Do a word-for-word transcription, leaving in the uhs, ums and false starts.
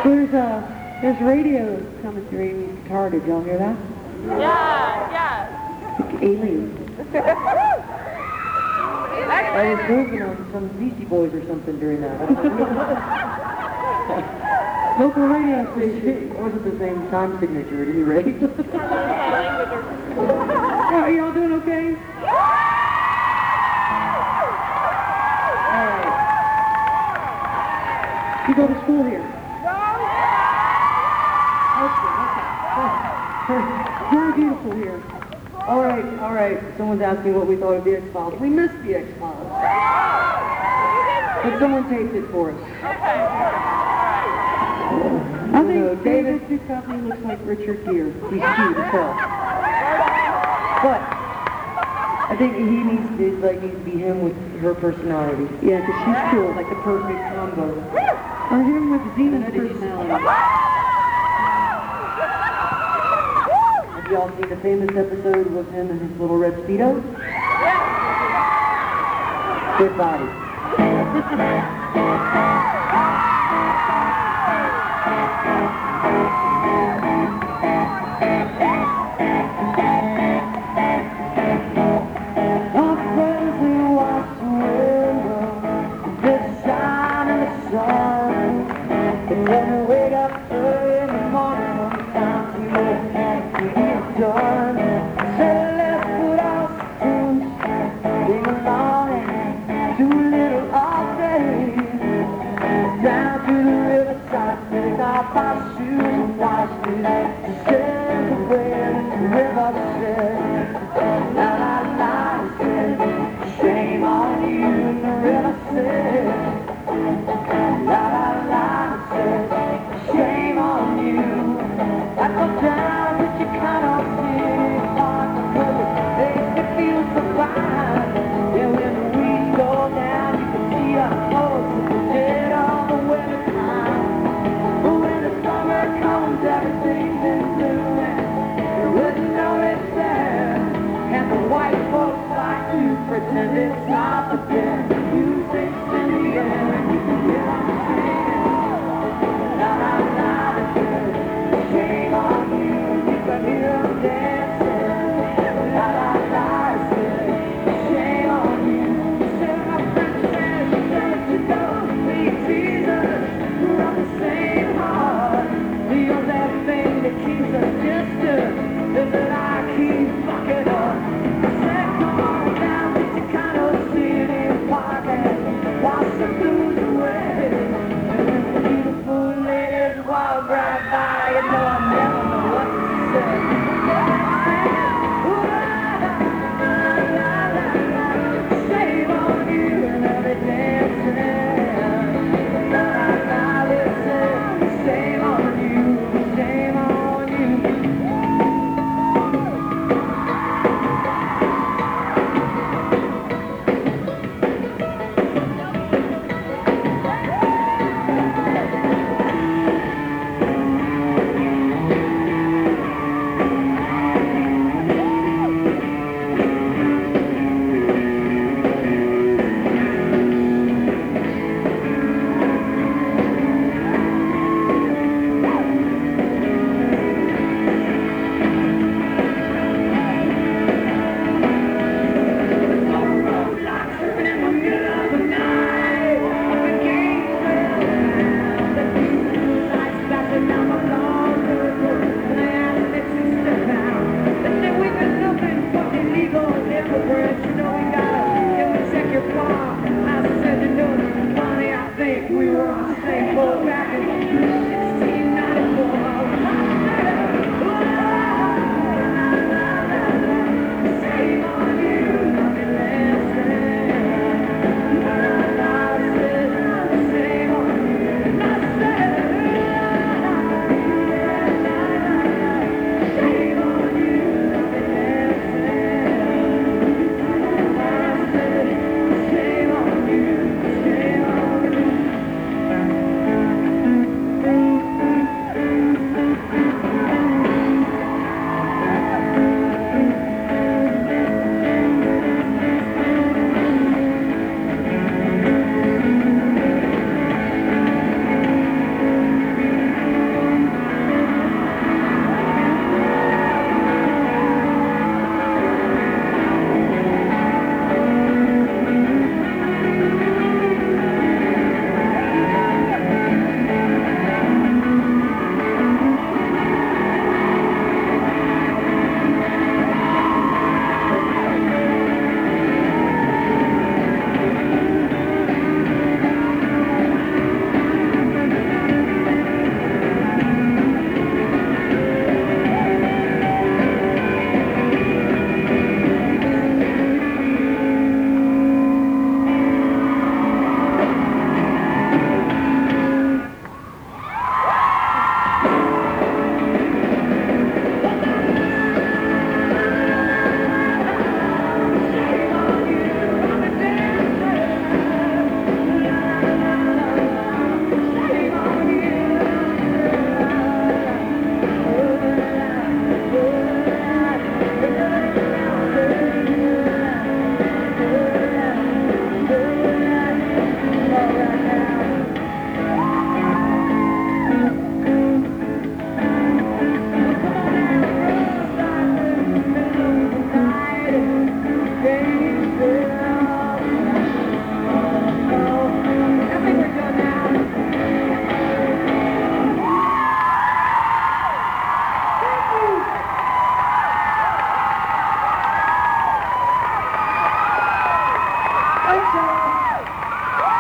There's uh, there's radio coming through Amy's guitar. Did y'all hear that? Yeah, yeah. It's like aliens. I was moving on some Beastie Boys or something during that. I don't know. Local radio station. It wasn't the same time signature at any rate. Yeah, are y'all doing okay? Alright. You go to school here? Okay, okay. Very beautiful here. Alright, alright. Someone's asking what we thought of the X-Files. We missed the X-Files. But someone taped it for us. I think David Duchovny looks like Richard Gere. He's cute as hell. But I think he needs to, like, needs to be him with her personality. Yeah, because she's cool, like the perfect combo. Or him with Zena's personality. Have y'all seen the famous episode with him and his little red Speedo? Good body. Shame on you, the river said.